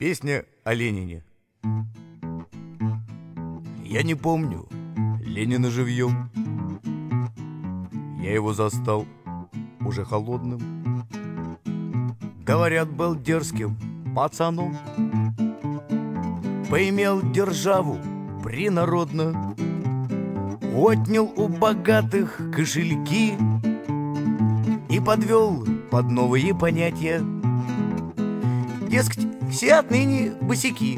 Песня о Ленине. Я не помню Ленина живьем. Я его застал уже холодным. Говорят, был дерзким пацаном, поимел державу принародно, отнял у богатых кошельки и подвел под новые понятия. Дескать, все отныне босяки.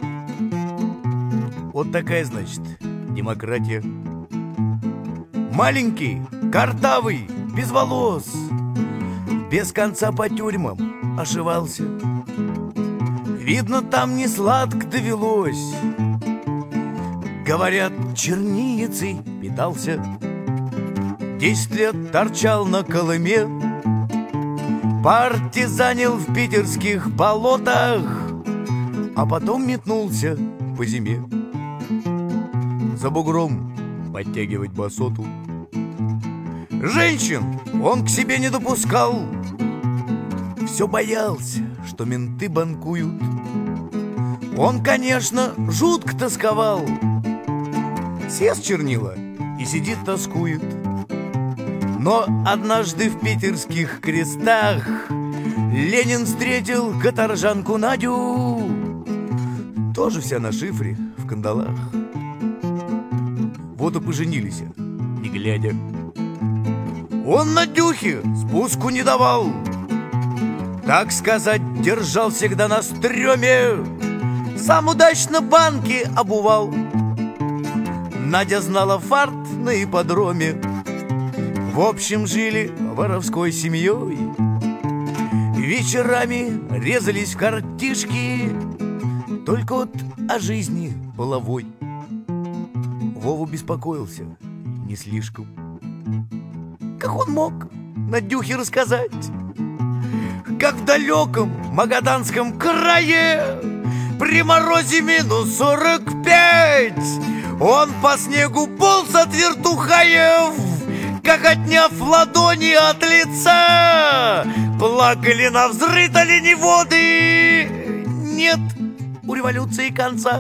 Вот такая, значит, демократия. Маленький, картавый, без волос, без конца по тюрьмам ошивался. Видно, там не сладко довелось. Говорят, чернильницей питался. 10 лет торчал на Колыме, партизанил в питерских болотах, а потом метнулся по зиме за бугром подтягивать басоту. Женщин он к себе не допускал, все боялся, что менты банкуют. Он, конечно, жутко тосковал, съест чернила и сидит тоскует. Но однажды в питерских крестах Ленин встретил каторжанку Надю, тоже вся на шифре, в кандалах. Вот и поженились, не глядя. Он Надюхе спуску не давал, так сказать, держал всегда на стреме. Сам удачно банки обувал. Надя знала фарт на ипподроме. В общем, жили воровской семьей, вечерами резались в картишки, только вот о жизни половой Вова беспокоился не слишком. Как он мог Надюхе рассказать, как в далеком Магаданском крае при морозе минус 45 он по снегу полз от вертухаев, как отняв ладони от лица, плакали навзрыд оленеводы. Нет у революции конца.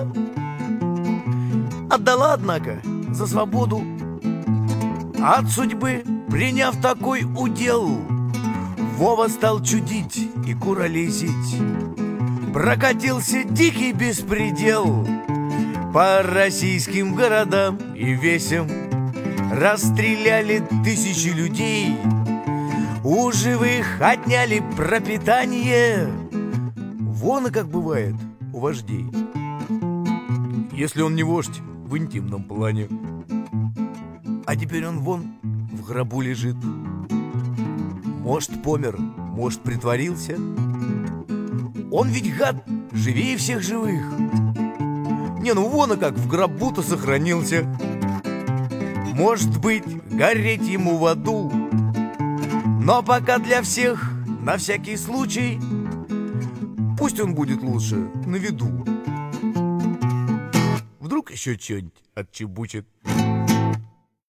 Отдала, однако, за свободу. От судьбы, приняв такой удел, Вова стал чудить и куролесить. Прокатился дикий беспредел по российским городам и весям. Расстреляли тысячи людей, у живых отняли пропитание. Вон и как бывает у вождей, если он не вождь в интимном плане. А теперь он вон в гробу лежит. Может, помер, может, притворился. Он ведь, гад, живее всех живых. Не, ну вон и как в гробу-то сохранился. Может быть, гореть ему в аду, но пока для всех, на всякий случай, пусть он будет лучше на виду. Вдруг еще что-нибудь отчебучит.